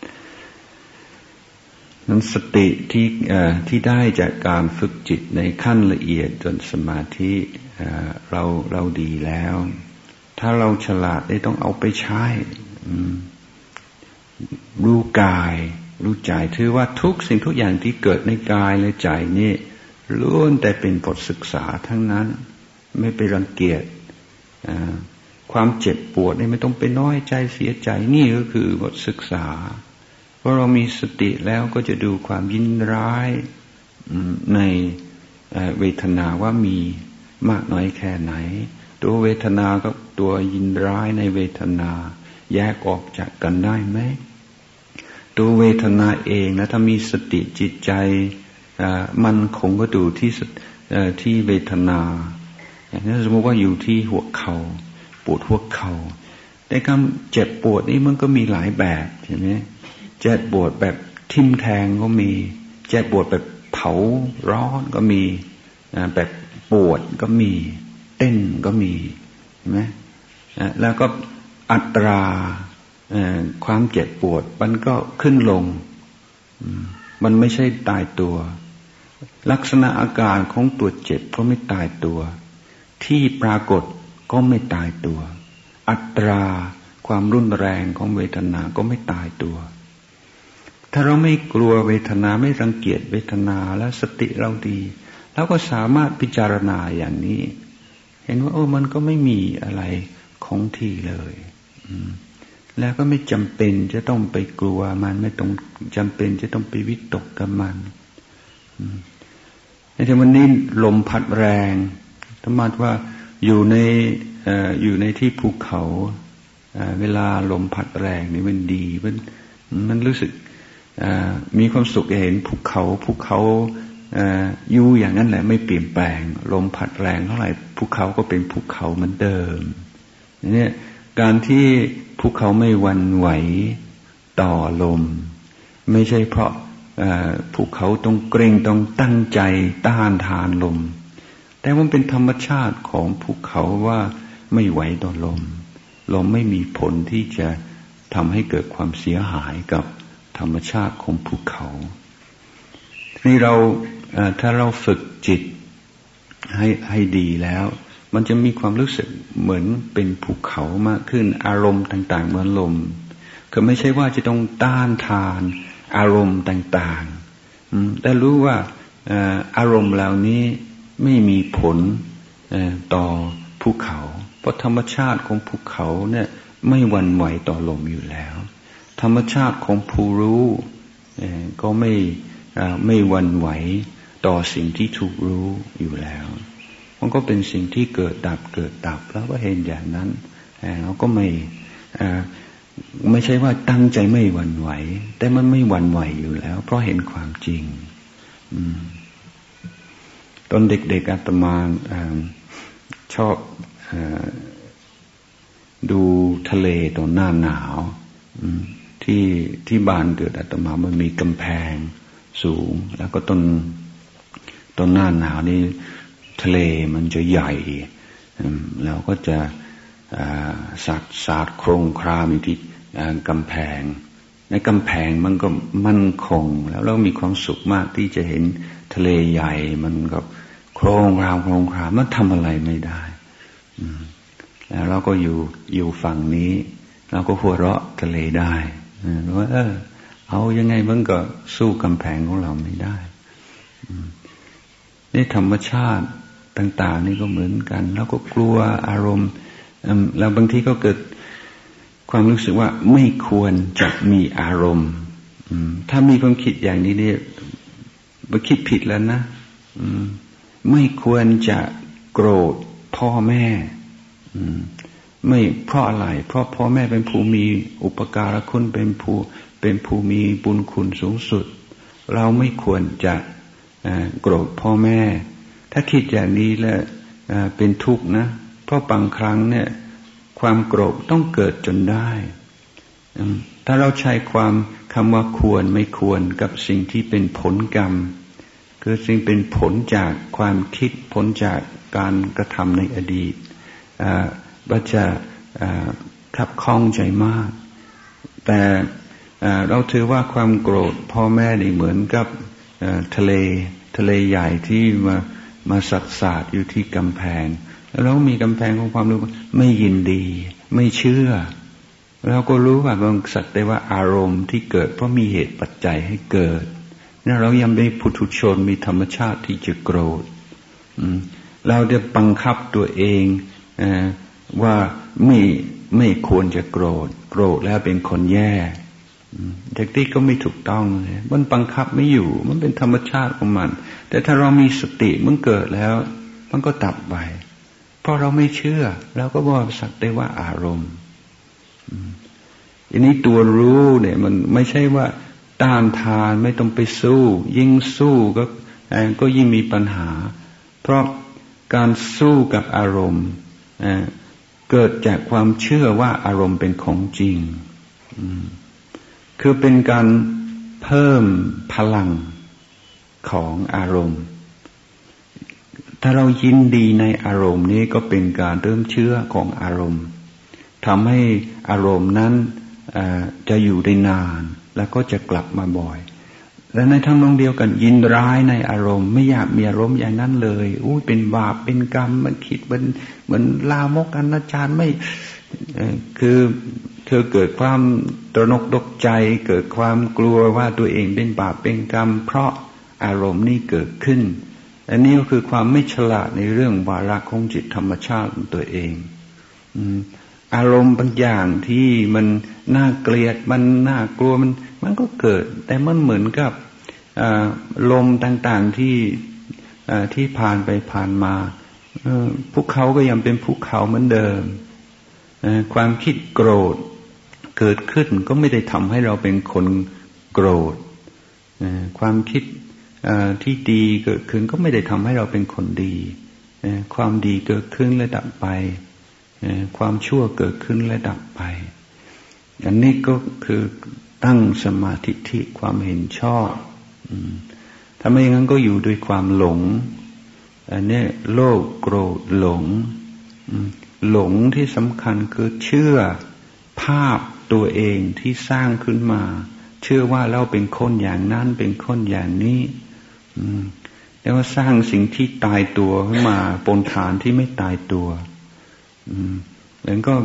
นั้นสติที่ที่ได้จากการฝึกจิตในขั้นละเอียดจนสมาธิเราเราดีแล้วถ้าเราฉลาดได้ต้องเอาไปใช้รู้กายรู้ใจถือว่าทุกสิ่งทุกอย่างที่เกิดในกายและใจนี่ล้วนแต่เป็นบทศึกษาทั้งนั้นไม่ไปรังเกียจความเจ็บปวดนี่ไม่ต้องไปน้อยใจเสียใจนี่ก็คือบทศึกษาเพราะเรามีสติแล้วก็จะดูความยินร้ายในเวทนาว่ามีมากน้อยแค่ไหนตัวเวทนากับตัวยินร้ายในเวทนาแยกออกจากกันได้ไหมตัวเวทนาเองนะถ้ามีสติจิตใจมันคงก็ดูที่ที่เวทนาอย่างนี้สมมติว่าอยู่ที่หัวเข่าปวดหัวเข่าแต่การเจ็บปวดนี่มันก็มีหลายแบบใช่ไหมเจ็บปวดแบบทิ่มแทงก็มีเจ็บปวดแบบเผาร้อนก็มีแบบปวดก็มีเต้นก็มีใช่ไหมแล้วก็อัตราความเจ็บปวดมันก็ขึ้นลงมันไม่ใช่ตายตัวลักษณะอาการของตัวเจ็บก็ไม่ตายตัวที่ปรากฏก็ไม่ตายตัวอัตราความรุนแรงของเวทนาก็ไม่ตายตัวถ้าเราไม่กลัวเวทนาไม่รังเกียจเวทนาและสติเราดีเราก็สามารถพิจารณาอย่างนี้เห็นว่าโอ้มันก็ไม่มีอะไรคงที่เลยแล้วก็ไม่จำเป็นจะต้องไปกลัวมันไม่ต้องจำเป็นจะต้องไปวิตกกับมันในที่วันนี้ลมพัดแรงธรรมะว่าอยู่ในเอ่ออยู่ในที่ภูเขาเวลาลมพัดแรงนี่มันดีมันมันรู้สึกมีความสุขเห็นภูเขาภูเขาอยู่อย่างนั้นแหละไม่เปลี่ยนแปลงลมพัดแรงเท่าไหร่ภูเขาก็เป็นภูเขาเหมือนเดิมเนี่ยการที่ภูเขาไม่หวั่นไหวต่อลมไม่ใช่เพราะภูเขาต้องเกรงต้องตั้งใจต้านทานลมแต่มันเป็นธรรมชาติของภูเขาว่าไม่ไหวต่อลมลมไม่มีผลที่จะทำให้เกิดความเสียหายกับธรรมชาติของภูเขาที่เราถ้าเราฝึกจิตให้ให้ดีแล้วมันจะมีความรู้สึกเหมือนเป็นภูเขามากขึ้นอารมณ์ต่างๆเหมือนลมคือไม่ใช่ว่าจะต้องต้านทานอารมณ์ต่างๆแต่รู้ว่าอารมณ์เหล่านี้ไม่มีผลต่อภูเขาเพราะธรรมชาติของภูเขาเนี่ยไม่หวั่นไหวต่อลมอยู่แล้วธรรมชาติของผู้รู้ก็ไม่ไม่หวั่นไหวต่อสิ่งที่ถูกรู้อยู่แล้วมันก็เป็นสิ่งที่เกิดดับเกิดดับแล้วก็เห็นอย่างนั้นเราก็ไม่ไม่ใช่ว่าตั้งใจไม่หวั่นไหวแต่มันไม่หวั่นไหวอยู่แล้วเพราะเห็นความจริงตอนเด็กๆอาตมาชอบดูทะเลตอนหน้าหนาวที่ที่บ้านเกิดอาตมามันมีกำแพงสูงแล้วก็ต้นต้นหน้าหนาวนี่ทะเลมันจะใหญ่แล้วก็จะสาดสาดโครงครามอยู่ที่กำแพงในกำแพงมันก็มั่นคงแล้วเรามีความสุขมากที่จะเห็นทะเลใหญ่มันก็โครงครามโครงครามมันทำอะไรไม่ได้แล้วเราก็อยู่อยู่ฝั่งนี้เราก็หัวเราะทะเลได้ว่าเออเอายังไงมันก็สู้กำแพงของเราไม่ได้นี่ธรรมชาติต่างๆนี่ก็เหมือนกันแล้วก็กลัวอารมณ์แล้วบางทีก็เกิดความรู้สึกว่าไม่ควรจะมีอารมณ์ถ้ามีความคิดอย่างนี้เนี่ยไปคิดผิดแล้วนะไม่ควรจะโกรธพ่อแม่ไม่เพราะอะไรเพราะพ่อแม่เป็นผู้มีอุปการะคุณเป็นผู้เป็นผู้มีบุญคุณสูงสุดเราไม่ควรจะโกรธพ่อแม่ถ้าคิดอย่างนี้แล้วเป็นทุกข์นะเพราะบางครั้งเนี่ยความโกรธต้องเกิดจนได้ถ้าเราใช้ความคำว่าควรไม่ควรกับสิ่งที่เป็นผลกรรมคือสิ่งเป็นผลจากความคิดผลจากการกระทำในอดีตว่าจะขับข้องใจมากแต่เราถือว่าความโกรธพ่อแม่นี่เหมือนกับทะเลทะเลใหญ่ที่มามาสัดสาดอยู่ที่กำแพงแล้วเรามีกำแพงของความรู้ไม่ยินดีไม่เชื่อเราก็รู้ว่าบางสัตว์ได้ว่าอารมณ์ที่เกิดเพราะมีเหตุปัจจัยให้เกิดนี่เรายังเป็นปุถุชนมีธรรมชาติที่จะโกรธเราจะบังคับตัวเองว่าไม่ไม่ควรจะโกรธโกรธแล้วเป็นคนแย่เทคนิคก็ไม่ถูกต้องเลยมันบังคับไม่อยู่มันเป็นธรรมชาติของมันแต่ถ้าเรามีสติมันเกิดแล้วมันก็ดับไปเพราะเราไม่เชื่อเราก็บอกสักได้ว่าอารมณ์อันนี้ตัวรู้เนี่ยมันไม่ใช่ว่าต้านทานไม่ต้องไปสู้ยิ่งสู้ก็ก็ยิ่งมีปัญหาเพราะการสู้กับอารมณ์เกิดจากความเชื่อว่าอารมณ์เป็นของจริงคือเป็นการเพิ่มพลังของอารมณ์ถ้าเรายินดีในอารมณ์นี้ก็เป็นการเริ่มเชื่อของอารมณ์ทำให้อารมณ์นั้นจะอยู่ได้นานแล้วก็จะกลับมาบ่อยและในทางนองเดียวกันยินร้ายในอารมณ์ไม่อยากมีอารมณ์อย่างนั้นเลยอุ้ยเป็นบาปเป็นกรรมมันคิดเหมือนเหมือนลามกอนาจารไม่คือเธอเกิดความตระหนกตกใจเกิดความกลัวว่าตัวเองเป็นบาปเป็นกรรมเพราะอารมณ์นี้เกิดขึ้นอันนี้ก็คือความไม่ฉลาดในเรื่องวาระของจิตธรรมชาติของตัวเองอารมณ์บางอย่างที่มันน่าเกลียดมันน่ากลัวมันมันก็เกิดแต่มันเหมือนกับลมต่างๆที่ที่ผ่านไปผ่านมาภูเขาก็ยังเป็นภูเขาเหมือนเดิมความคิดโกรธเกิดขึ้นก็ไม่ได้ทำให้เราเป็นคนโกรธความคิดที่ดีเกิดขึ้นก็ไม่ได้ทำให้เราเป็นคนดีความดีเกิดขึ้นและดับไปความชั่วเกิดขึ้นและดับไปอันนี้ก็คือตั้งสมาธิที่ความเห็นชอบถ้าไม่อย่างนั้นก็อยู่ด้วยความหลงอันนี้โลภโกรธหลงหลงที่สำคัญคือเชื่อภาพตัวเองที่สร้างขึ้นมาเชื่อว่าเราเป็นคนอย่างนั้นเป็นคนอย่างนี้แล้วว่าสร้างสิ่งที่ตายตัวขึ้นมาบนฐานที่ไม่ตายตัวแล้วก็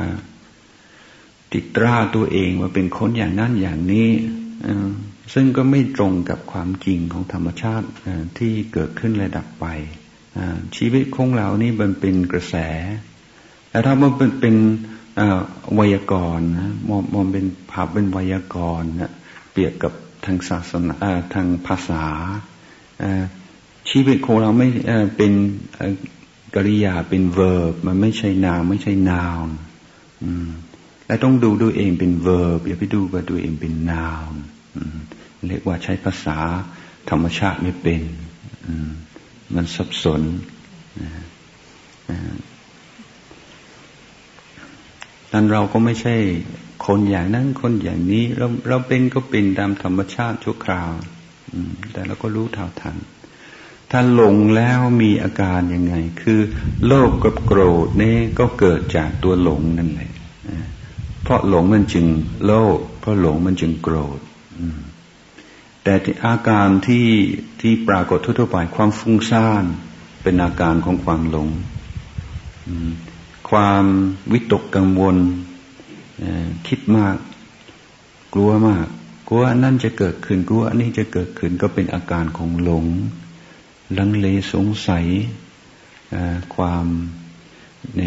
ติดตราตัวเองว่าเป็นคนอย่างนั้นอย่างนี้ซึ่งก็ไม่ตรงกับความจริงของธรรมชาติที่เกิดขึ้นและดับไปชีวิตของเรานี่มันเป็นกระแสแต่ถ้ามันเป็นเป็นไวยากรณ์นะมองมองเป็นภาพเป็นไวยากรณ์นะเปรียบกับทางศาสนาทางภาษาชีวิตของเราไม่เป็นกริยาเป็น verb มันไม่ใช่นามไม่ใช่ noun และต้องดูด้วยเองเป็น verb อย่าไปดูว่าตัวเองเป็น noun เรียกว่าใช้ภาษาธรรมชาติไม่เป็นมันสับสนนั้นเราก็ไม่ใช่คนอย่างนั้นคนอย่างนี้เราเราเป็นก็เป็นตามธรรมชาติชั่วคราวแต่เราก็รู้เท่าทันถ้าหลงแล้วมีอาการยังไงคือโลภกับโกรธนี่ก็เกิดจากตัวหลงนั่นแหละเพราะหลงมันจึงโลภเพราะหลงมันจึงโกรธแต่อาการที่ที่ปรากฏทั่วไปความฟุ้งซ่านเป็นอาการของความหลงความวิตกกังวลคิดมากกลัวมากกลัวอันนั้นจะเกิดขึ้นกลัวอันนี้จะเกิดขึ้นก็เป็นอาการของหลงลังเลสงสัยความใน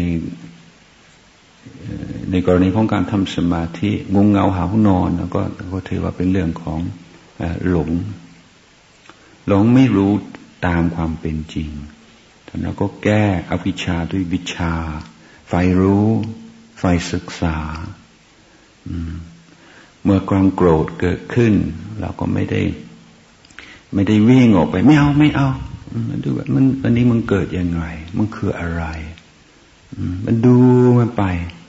ในกรณีของการทำสมาธิงงเงาหาวนอนแล้วก็ก็ถือว่าเป็นเรื่องของหลงหลงไม่รู้ตามความเป็นจริงแล้วก็แก้อวิชชาด้วยวิชาไฟรู้ไฟศึกษาเมื่อความโกรธเกิดขึ้นเราก็ไม่ได้ไม่ได้วิ่งออกไปไม่เอาไม่เอามันดูว่ามันอันนี้มันเกิดยังไงมันคืออะไรมันดูมันไป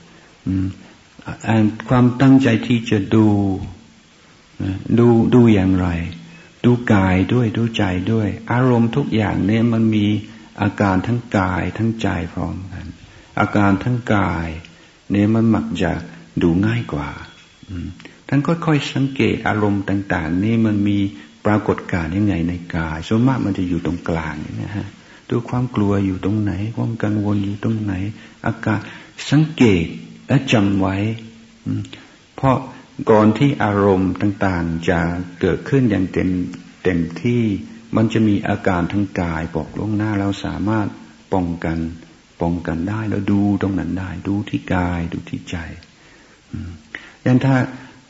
ความตั้งใจที่จะดูดูดูอย่างไรดูกายด้วยดูใจด้วยอารมณ์ทุกอย่างเนี่ยมันมีอาการทั้งกายทั้งใจพร้อมกันอาการทั้งกายเนี่ยมันมักจะดูง่ายกว่าท่านค่อยๆสังเกตอารมณ์ต่างๆนี่มันมีปรากฏการณ์ยังไงในกายส่วนมากมันจะอยู่ตรงกลางนะฮะดูความกลัวอยู่ตรงไหนความกังวลอยู่ตรงไหนอาการสังเกตและจำไว้เพราะก่อนที่อารมณ์ต่างๆจะเกิดขึ้นอย่างเต็มเต็มที่มันจะมีอาการทางกายบอกล่วงหน้าเราสามารถป้องกันป้องกันได้แล้วดูตรงนั้นได้ดูที่กายดูที่ใจดังนั้นถ้า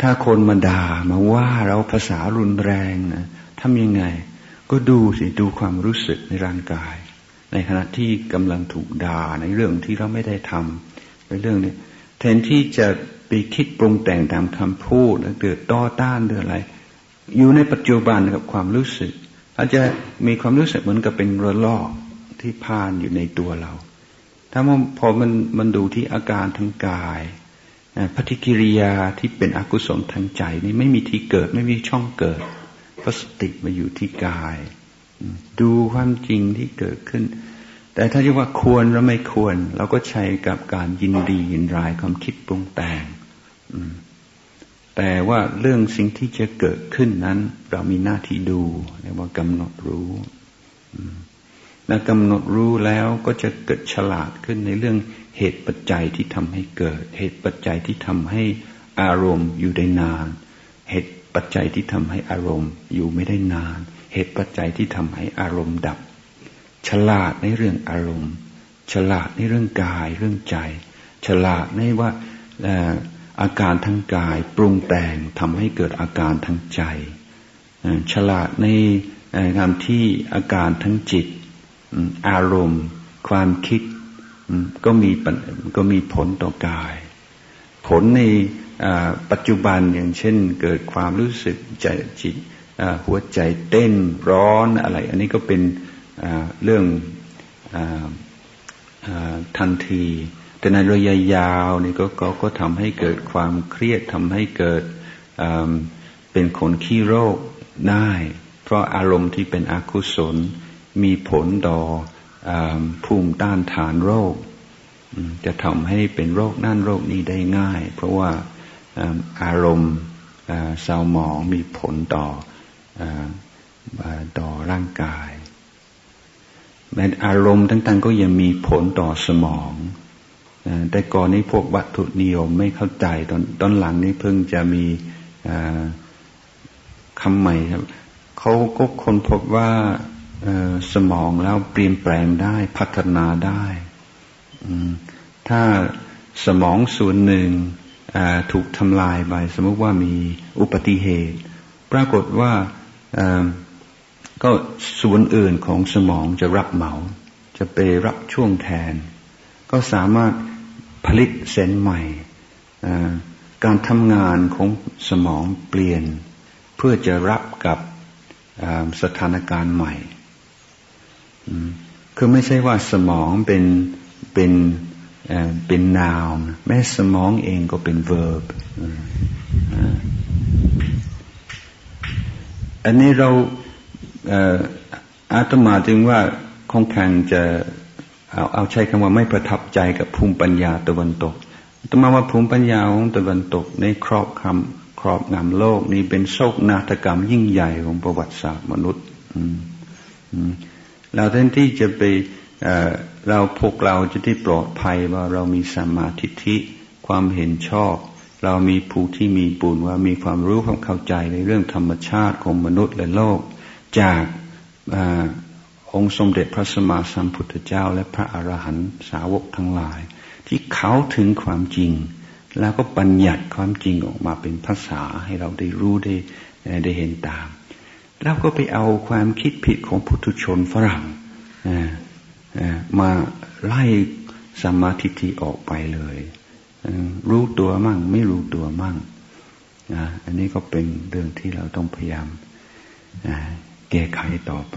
ถ้าคนมาด่ามาว่าเราภาษารุนแรงนะทำยังไงก็ดูสิดูความรู้สึกในร่างกายในขณะที่กำลังถูกด่าในเรื่องที่เราไม่ได้ทำในเรื่องนี้แทนที่จะไปคิดปรุงแต่งตามคำพูดแล้วเกิดต่อต้านหรืออะไรอยู่ในปัจจุบันกับความรู้สึกอาจจะมีความรู้สึกเหมือนกับเป็นระลอกที่ผ่านอยู่ในตัวเราถ้าพอมันมันดูที่อาการทางกายปฏิกิริยาที่เป็นอกุศลทางใจนี่ไม่มีที่เกิดไม่มีช่องเกิดเพราะสติมาอยู่ที่กายดูความจริงที่เกิดขึ้นแต่ถ้าจะว่าควรหรือไม่ควรเราก็ใช้กับการยินดียินร้ายความคิดปรุงแต่งแต่ว่าเรื่องสิ่งที่จะเกิดขึ้นนั้นเรามีหน้าที่ดูเรียกว่ากำหนดรู้และกำหนดรู้แล้วก็จะเกิดฉลาดขึ้นในเรื่องเหตุปัจจัยที่ทำให้เกิดเหตุปัจจัยที่ทำให้อารมณ์อยู่ได้นานเหตุปัจจัยที่ทำให้อารมณ์อยู่ไม่ได้นานเหตุปัจจัยที่ทำให้อารมณ์ดับฉลาดในเรื่องอารมณ์ฉลาดในเรื่องกายเรื่องใจฉลาดในว่าอาการทางกายปรุงแต่งทำให้เกิดอาการทางใจฉลาดในการที่อาการทางจิตอารมณ์ความคิดก็มีก็มีผลต่อกายผลในปัจจุบันอย่างเช่นเกิดความรู้สึกใจจิตหัวใจเต้นร้อนอะไรอันนี้ก็เป็นเรื่องทันทีแต่ในระยะยาวนี่ก็ก็ก็ทำให้เกิดความเครียดทำให้เกิดเป็นคนขี้โรคได้เพราะอารมณ์ที่เป็นอกุศลมีผลต่อภูมิต้านทานโรคจะทำให้เป็นโรคนั่นโรคนี้ได้ง่ายเพราะว่าอารมณ์เศร้าหมองมีผลต่อต่อร่างกายแม้อารมณ์ต่างๆก็ยังมีผลต่อสมองแต่ก่อนนี้พวกวัตถุนิยมไม่เข้าใจตอนตอนหลังนี้เพิ่งจะมีคำใหม่ครับเขาก็ค้นพบว่าสมองแล้วเปลี่ยนแปลงได้พัฒนาได้ถ้าสมองส่วนหนึ่งถูกทำลายไปสมมติว่ามีอุบัติเหตุปรากฏว่าก็ส่วนอื่นของสมองจะรับเหมาจะไปรับช่วงแทนก็สามารถผลิตเซลล์ใหม่การทำงานของสมองเปลี่ยนเพื่อจะรับกับสถานการณ์ใหม่คือไม่ใช่ว่าสมองเป็นเป็นเป็น noun แม้สมองเองก็เป็น verb อันนี้เราอาตมาจึงว่าค่อนข้างจะเอาเอาใช้คำว่าไม่ประทับใจกับภูมิปัญญาตะวันตกอาตมาว่าภูมิปัญญาของตะวันตกในครอบคำครอบงำโลกนี้เป็นโศกนาฏกรรมยิ่งใหญ่ของประวัติศาสตร์มนุษย์เราแทนที่จะไปเอ่อเราพวกเราจะได้ปลอดภัยว่าเรามีสัมมาทิฏฐิความเห็นชอบเรามีผู้ที่มีบุญว่ามีความรู้ความเข้าใจในเรื่องธรรมชาติของมนุษย์และโลกจากองค์สมเด็จพระสัมมาสัมพุทธเจ้าและพระอรหันตสาวกทั้งหลายที่เขาถึงความจริงแล้วก็บัญญัติความจริงออกมาเป็นภาษาให้เราได้รู้ได้ได้เห็นตามแล้วก็ไปเอาความคิดผิดของปุถุชนฝรั่งมาไล่สัมมาทิฏฐิออกไปเลยรู้ตัวมั่งไม่รู้ตัวมั่งอันนี้ก็เป็นเรื่องที่เราต้องพยายามแก้ไขต่อไป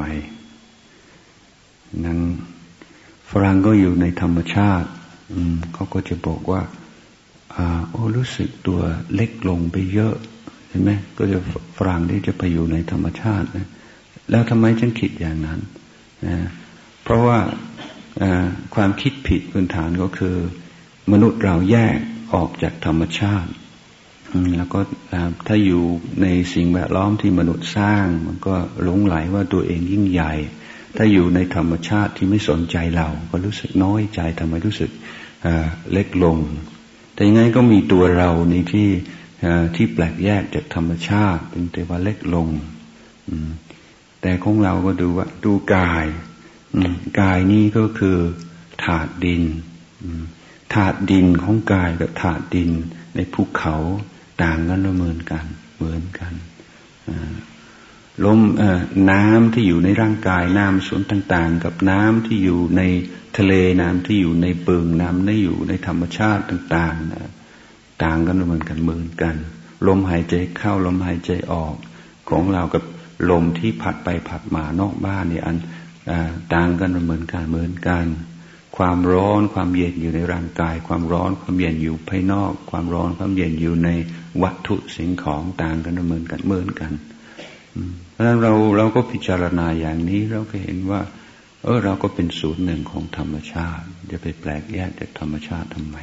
นั้นฝรั่งก็อยู่ในธรรมชาติเขาก็จะบอกว่าโอ้รู้สึกตัวเล็กลงไปเยอะเห็นไหมก็จะฝรั่งที่จะไปอยู่ในธรรมชาตินะแล้วทำไมฉันคิดอย่างนั้นเพราะว่าความคิดผิดพื้นฐานก็คือมนุษย์เราแยกออกจากธรรมชาติแล้วก็ถ้าอยู่ในสิ่งแวดล้อมที่มนุษย์สร้างมันก็หลงไหลว่าตัวเองยิ่งใหญ่ถ้าอยู่ในธรรมชาติที่ไม่สนใจเราก็รู้สึกน้อยใจทำให้รู้สึกเล็กลงแต่ยังไงก็มีตัวเราในที่ที่แปลกแยกจากธรรมชาติเป็นแต่ว่าเล็กลงแต่ของเราก็ดูว่าดูกายกายนี้ก็คือถาดดินถาดดินของกายกับถาดดินในภูเขาต่างกันหรือเหมือนกันเหมือนกันลมน้ำที่อยู่ในร่างกายน้ำส่วนต่างๆกับน้ำที่อยู่ในทะเลน้ำที่อยู่ในปึงน้ำที่อยู่ในธรรมชาติต่างๆนะต่างกันหรือเหมือนกันเหมือนกันลมหายใจเข้าลมหายใจออกของเรากับลมที่พัดไปพัดมานอกบ้านเนี่ยอันต่างกันหรือเหมือนกันเหมือนกันความร้อนความเย็นอยู่ในร่างกายความร้อนความเย็นอยู่ภายนอกความร้อนความเย็นอยู่ในวัตถุสิ่งของต่างกันหรือเหมือนกันเหมือนกันเพราะฉะนั้นเราเราก็พิจารณาอย่างนี้เราก็เห็นว่าเออเราก็เป็นส่วนหนึ่งของธรรมชาติจะไปแปลกแยกจากธรรมชาติทำไม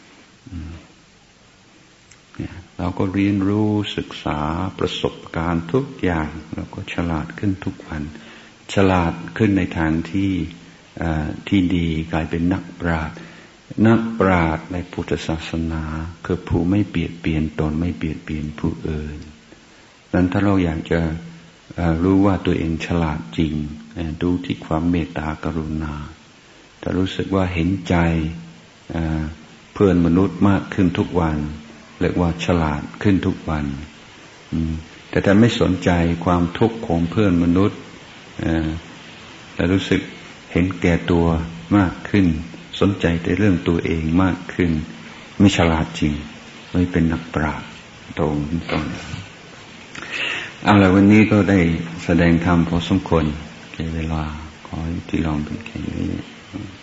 เนี่ยเราก็เรียนรู้ศึกษาประสบการณ์ทุกอย่างเราก็ฉลาดขึ้นทุกวันฉลาดขึ้นในทางที่ที่ดีกลายเป็นนักปราชญ์นักปราชญ์ในพุทธศาสนาคือผู้ไม่เบียดเบียนตนไม่เบียดเบียนผู้อื่นนั้นถ้าเราอยากจะรู้ว่าตัวเองฉลาดจริงดูที่ความเมตตากรุณาถ้ารู้สึกว่าเห็นใจเพื่อนมนุษย์มากขึ้นทุกวันเรียกว่าฉลาดขึ้นทุกวันแต่ถ้าไม่สนใจความทุกข์ของเพื่อนมนุษย์แต่รู้สึกเห็นแก่ตัวมากขึ้นสนใจแต่เรื่องตัวเองมากขึ้นไม่ฉลาดจริงไม่เป็นนักปราชญ์ตรงตรงเอาละวันนี้ก็ได้แสดงธรรมพอสมควรแก่เวลาขอที่ลองเป็นแค่นี้